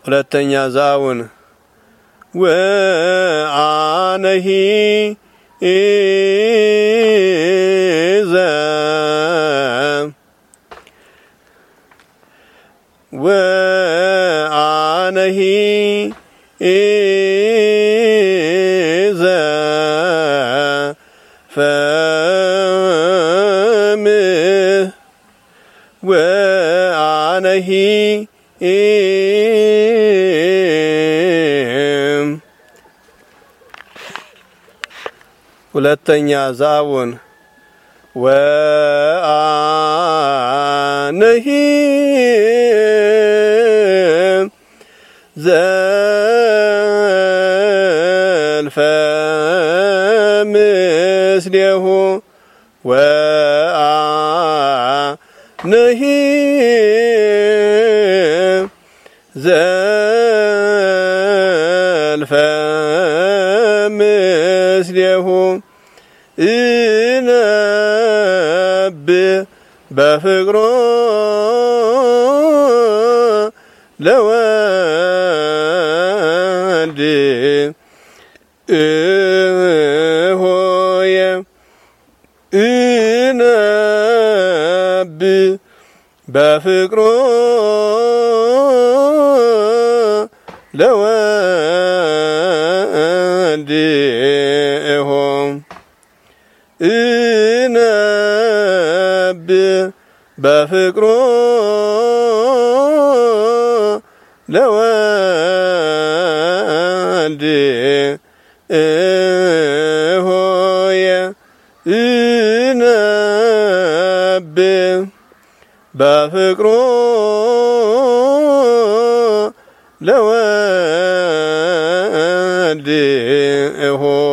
ሁለተኛ ዛውን ወአነሂ ኢዘ ወአነሂ ኢዘ ፈም ወአነሂ ሁለተኛ ዛውን ወአነሂ ዘልፈ ምስሌሁ ወአነሂ ዘልፈ ምስሌሁ ኢነብ በፍቅሮ ለወልድ ሆየ ኢነብ በፍቅሮ ለወልድ ሆም ኢነብ በፍቅሮ ለወልድ ሆየ ኢነብ በፍቅሮ ለወልድ ሆ